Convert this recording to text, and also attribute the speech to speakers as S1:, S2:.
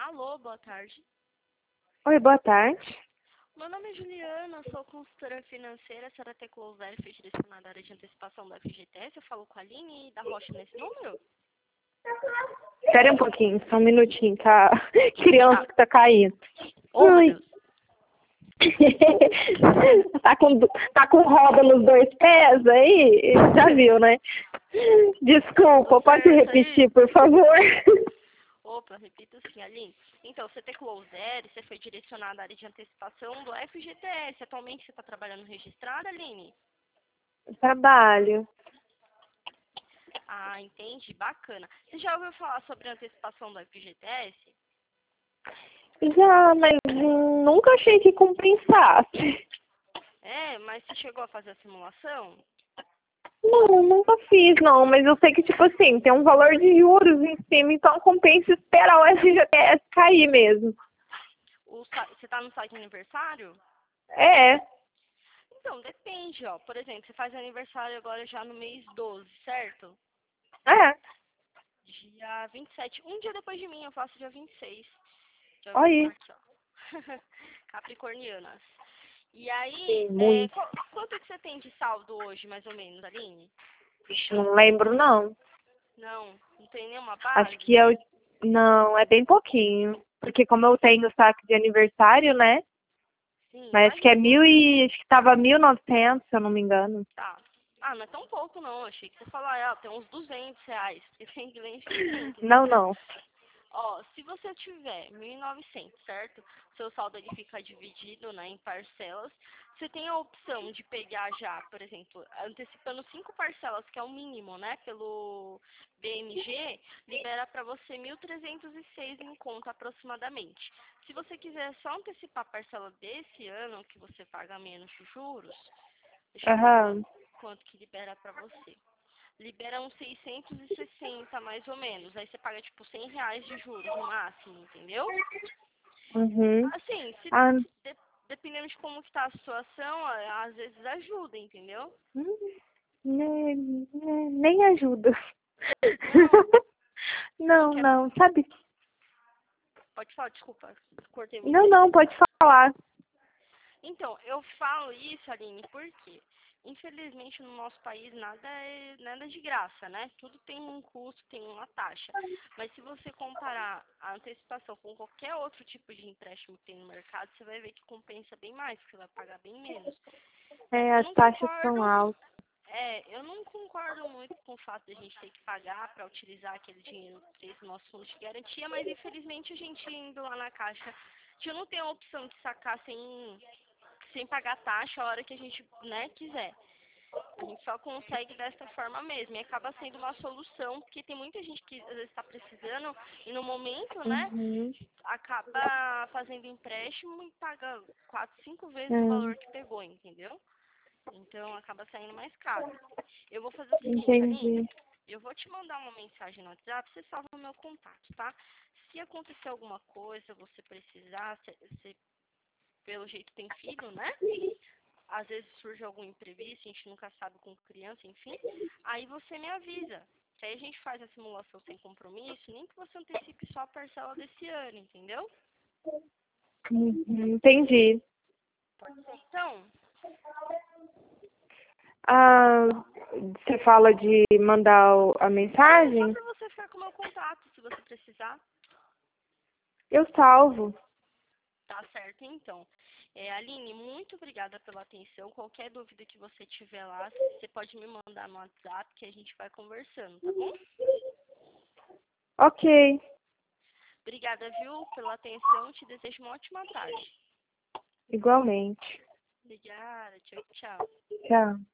S1: Alô, boa tarde.
S2: Oi, boa tarde.
S1: Meu nome é Juliana, sou consultora financeira, a senhora Tecloser, fez direcionada na área de antecipação da FGTS. Eu falo com a Aline da Rocha nesse número?
S2: Espera um pouquinho, só um minutinho, tá? Criança que tá caindo.
S1: Oh, meu
S2: Oi.
S1: Deus.
S2: tá com roda nos dois pés aí? Já viu, né? Desculpa,
S1: Tudo
S2: pode
S1: certo
S2: repetir,
S1: aí?
S2: por favor?
S1: Opa, repito sim, Aline. Então, você Tecloser, você foi direcionada na área de antecipação do FGTS. Atualmente você está trabalhando registrada, Aline?
S2: Trabalho.
S1: Ah, entendi, bacana. Você já ouviu falar sobre a antecipação do FGTS?
S2: Já, mas nunca achei que compensasse.
S1: É, mas você chegou a fazer a simulação?
S2: Não, nunca fiz, não, mas eu sei que, tipo assim, tem um valor de juros em cima, então compensa esperar o FGTS cair mesmo.
S1: Você está no site aniversário?
S2: É,
S1: Então, depende, ó. Por exemplo, você faz aniversário agora já no mês 12, certo?
S2: é.
S1: Dia 27. Um dia depois de mim, eu faço dia 26. Já vou
S2: Olha
S1: colocar
S2: aí.
S1: aqui, ó. Capricornianas. E aí,
S2: Sim, muito.
S1: quanto que você tem de saldo hoje, mais ou menos, Aline?
S2: Vixe, não lembro, não.
S1: Não tem nenhuma
S2: Acho
S1: base?
S2: que eu. Não, é bem pouquinho. Porque como eu tenho saque de aniversário, né?
S1: Sim,
S2: Mas acho que é
S1: imagino.
S2: mil e. Acho que tava 1.900, se eu não me engano.
S1: Tá. Ah, não é tão pouco, não. Eu achei que você falou, ah, tem uns R$ 200. Porque tem cliente que tem,
S2: Não,
S1: entendeu?
S2: não.
S1: Ó, se você tiver 1.900, certo? Seu saldo ele fica dividido, né, em parcelas. Você tem a opção de pegar já, por exemplo, antecipando 5 parcelas, que é o mínimo, né, pelo BMG, libera para você 1.306 em conta aproximadamente. Se você quiser só antecipar a parcela desse ano, que você paga menos de juros, deixa eu ver
S2: Aham.
S1: quanto que libera para você. Libera uns 660, mais ou menos. Aí você paga, tipo, R$ 100 de juros no máximo, entendeu?
S2: Uhum.
S1: Assim,
S2: Ah,
S1: dependendo de como que tá a situação, às vezes ajuda, entendeu?
S2: nem ajuda.
S1: Não, não
S2: Não,
S1: quer...
S2: não. Sabe?
S1: Pode falar, desculpa, cortei
S2: Não,
S1: você.
S2: não, pode falar.
S1: Então, eu falo isso, Aline, porque infelizmente no nosso país nada é nada de graça, né? Tudo tem um custo, tem uma taxa. Mas se você comparar a antecipação com qualquer outro tipo de empréstimo que tem no mercado, você vai ver que compensa bem mais, porque você vai pagar bem menos.
S2: É,
S1: Eu
S2: as
S1: não
S2: taxas são
S1: concordo,
S2: altas.
S1: eu não concordo muito com o fato de a gente ter que pagar para utilizar aquele dinheiro desse nosso fundo de garantia, mas infelizmente a gente indo lá na caixa, a gente não tem a opção de sacar sem pagar taxa a hora que a gente, né, quiser. A gente só consegue dessa forma mesmo. E acaba sendo uma solução, porque tem muita gente que às vezes está precisando e no momento, né,
S2: Uhum.
S1: acaba fazendo empréstimo e paga 4, 5 vezes o
S2: É,
S1: valor que pegou, entendeu? Então acaba saindo mais caro. Eu vou fazer o seguinte, Aline,
S2: entendi.
S1: eu vou te mandar uma mensagem no WhatsApp, você salva o meu contato, tá? Se acontecer alguma coisa, você precisar, você pelo jeito tem filho, né? Às vezes surge algum imprevisto, a gente nunca sabe com criança, enfim. Aí você me avisa. Que aí a gente faz a simulação sem compromisso, nem que você antecipe só a parcela desse ano, entendeu?
S2: Entendi.
S1: Pode ser então?
S2: Ah, você fala de mandar a
S1: É, só
S2: mensagem?
S1: pra você ficar com o meu contato, se você precisar.
S2: Eu salvo.
S1: Tá certo, então. Aline, muito obrigada pela atenção. Qualquer dúvida que você tiver lá, você pode me mandar no WhatsApp que a gente vai conversando, tá bom?
S2: Ok,
S1: Obrigada, viu, pela atenção. Te desejo uma ótima tarde.
S2: igualmente.
S1: Obrigada, tchau, tchau.
S2: Tchau.